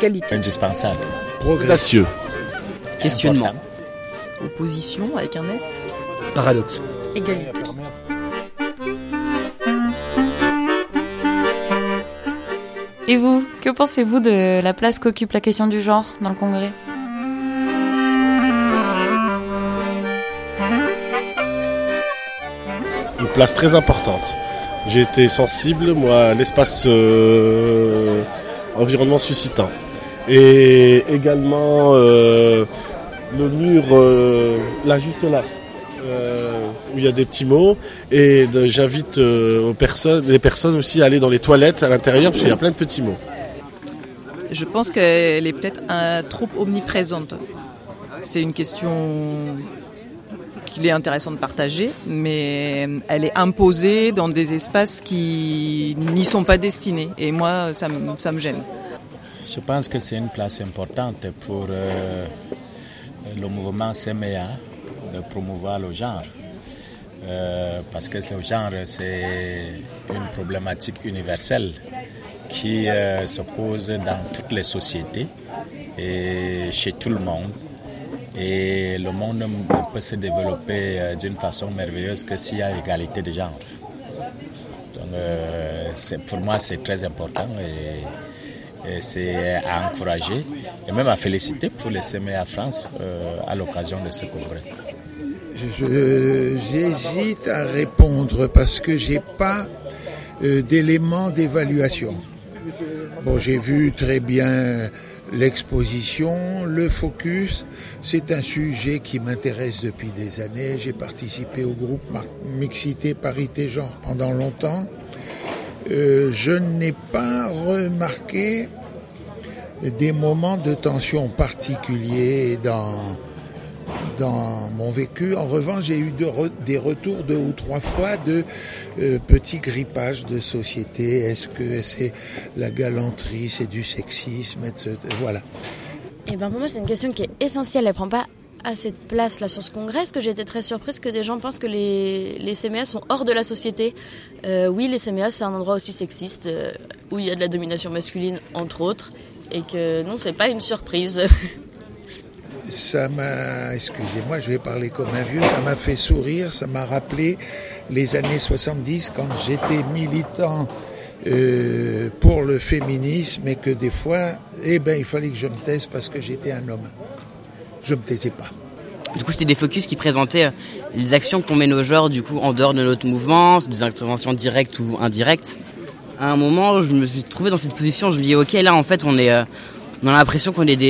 Égalité. Indispensable. Progressieux. Questionnement. Important. Opposition avec un S. Paradoxe. Égalité. Et vous, que pensez-vous de la place qu'occupe la question du genre dans le Congrès ? Une place très importante. J'ai été sensible, moi, à l'espace environnement suscitant. Et également le mur, là, juste là, où il y a des petits mots. Et j'invite les personnes aussi à aller dans les toilettes à l'intérieur, parce qu'il y a plein de petits mots. Je pense qu'elle est peut-être trop omniprésente. C'est une question qu'il est intéressant de partager, mais elle est imposée dans des espaces qui n'y sont pas destinés. Et moi, ça me gêne. Je pense que c'est une place importante pour le mouvement CMA de promouvoir le genre. Parce que le genre, c'est une problématique universelle qui se pose dans toutes les sociétés et chez tout le monde. Et le monde ne peut se développer d'une façon merveilleuse que s'il y a égalité de genre. Donc, pour moi, c'est très important et c'est à encourager et même à féliciter pour les CMA France à l'occasion de ce congrès. J'hésite à répondre parce que j'ai pas d'éléments d'évaluation. Bon, j'ai vu très bien l'exposition, le focus, c'est un sujet qui m'intéresse depuis des années. J'ai participé au groupe Mixité, Parité, Genre pendant longtemps. Je n'ai pas remarqué des moments de tension particuliers dans mon vécu. En revanche, j'ai eu des retours 2 ou 3 fois de petits grippages de société. Est-ce que c'est la galanterie, c'est du sexisme, etc. Voilà. Et pour moi, c'est une question qui est essentielle. Elle prend pas assez de place là sur ce congrès, parce que j'ai été très surprise que des gens pensent que les CMA sont hors de la société. Oui, les CMA, c'est un endroit aussi sexiste, où il y a de la domination masculine, entre autres, et que non, c'est pas une surprise. Excusez-moi, je vais parler comme un vieux, ça m'a fait sourire, ça m'a rappelé les années 70 quand j'étais militant pour le féminisme et que des fois, il fallait que je me taise parce que j'étais un homme. Je me taisais pas. Du coup, c'était des focus qui présentaient les actions qu'on mène au genre, du coup, en dehors de notre mouvement, des interventions directes ou indirectes. À un moment, je me suis trouvé dans cette position, je me dis, ok, là, en fait, on a l'impression qu'on est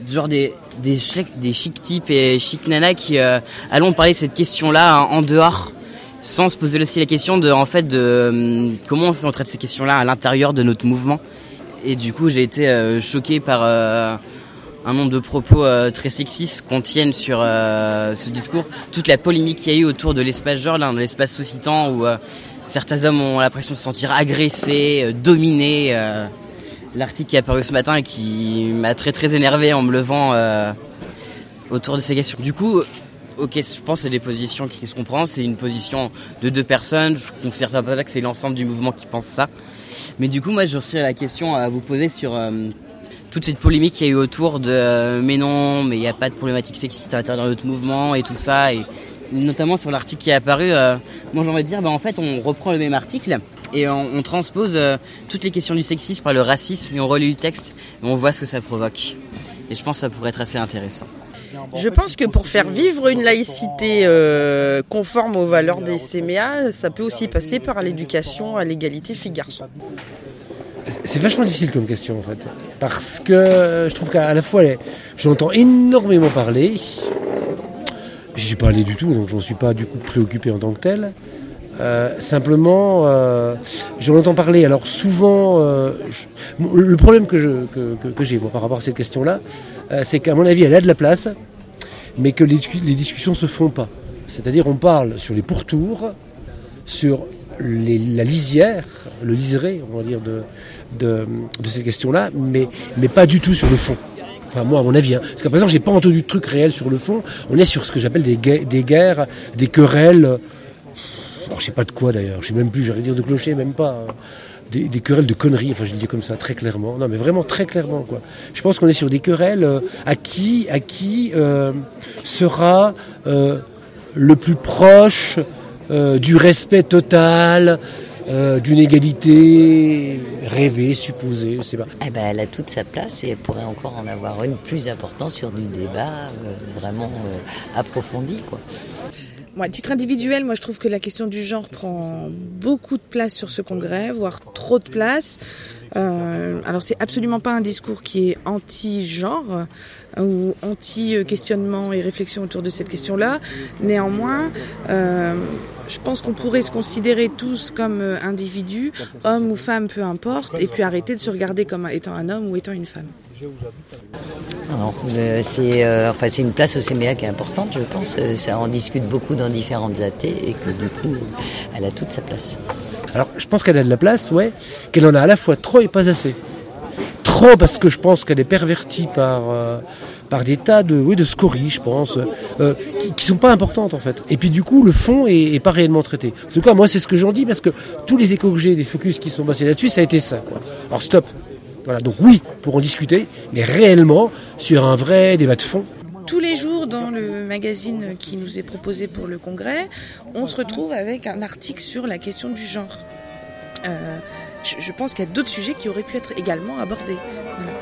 des chic types et chic nanas qui allons parler de cette question-là en dehors, sans se poser aussi la question de comment on traite ces questions-là à l'intérieur de notre mouvement. Et du coup, j'ai été choqué par un nombre de propos très sexistes qu'on tienne sur ce discours. Toute la polémique qu'il y a eu autour de l'espace genre, là, dans l'espace suscitant, où certains hommes ont l'impression de se sentir agressés, dominés. L'article qui est apparu ce matin et qui m'a très très énervé en me levant autour de ces questions. Du coup, ok, je pense que c'est des positions qui se comprennent. C'est une position de 2 personnes. Je ne considère pas que c'est l'ensemble du mouvement qui pense ça. Mais du coup, moi, j'ai aussi la question à vous poser sur toute cette polémique qu'il y a eu autour de mais non, mais il n'y a pas de problématique sexiste à l'intérieur de notre mouvement et tout ça. Et notamment sur l'article qui est apparu, moi j'ai envie de dire, en fait, on reprend le même article et on transpose toutes les questions du sexisme par le racisme et on relit le texte et on voit ce que ça provoque. Et je pense que ça pourrait être assez intéressant. Je pense que pour faire vivre une laïcité conforme aux valeurs des CMA, ça peut aussi passer par l'éducation à l'égalité filles-garçons. C'est vachement difficile comme question en fait, parce que je trouve qu'à la fois j'entends énormément parler, j'y ai pas allé du tout, donc je n'en suis pas du coup préoccupé en tant que tel. Simplement, j'en entends parler. Alors souvent, le problème que j'ai moi, par rapport à cette question-là, c'est qu'à mon avis, elle a de la place, mais que les discussions se font pas. C'est-à-dire, on parle sur les pourtours, sur la lisière, le liseré, on va dire, de cette question-là, mais pas du tout sur le fond. Enfin, moi, à mon avis, parce qu'à présent, j'ai pas entendu de truc réel sur le fond. On est sur ce que j'appelle des guerres, des querelles. Alors, je sais pas de quoi d'ailleurs. Je sais même plus. J'allais dire de clocher, même pas. des querelles de conneries, enfin je le dis comme ça très clairement, non mais vraiment très clairement quoi. Je pense qu'on est sur des querelles à qui sera le plus proche du respect total, d'une égalité rêvée, supposée, je sais pas. Eh ben, elle a toute sa place et elle pourrait encore en avoir une plus importante sur du débat vraiment approfondi, quoi. Bon, à titre individuel, moi je trouve que la question du genre prend beaucoup de place sur ce congrès, voire trop de place. Alors c'est absolument pas un discours qui est anti-genre ou anti-questionnement et réflexion autour de cette question-là. Néanmoins, je pense qu'on pourrait se considérer tous comme individus, hommes ou femmes, peu importe, et puis arrêter de se regarder comme étant un homme ou étant une femme. Non, c'est une place au CMEA qui est importante, je pense. Ça en discute beaucoup dans différentes AT et que du coup, elle a toute sa place. Alors, je pense qu'elle a de la place, ouais, qu'elle en a à la fois trop et pas assez. Trop parce que je pense qu'elle est pervertie par des tas de scories, je pense, qui sont pas importantes en fait. Et puis du coup, le fond est pas réellement traité. En tout cas, moi, c'est ce que j'en dis parce que tous les échos que j'ai, des focus qui sont passés là-dessus, ça a été ça, quoi. Alors stop. Voilà, donc oui, pour en discuter, mais réellement sur un vrai débat de fond. Tous les jours, dans le magazine qui nous est proposé pour le congrès, on se retrouve avec un article sur la question du genre. Je pense qu'il y a d'autres sujets qui auraient pu être également abordés. Voilà.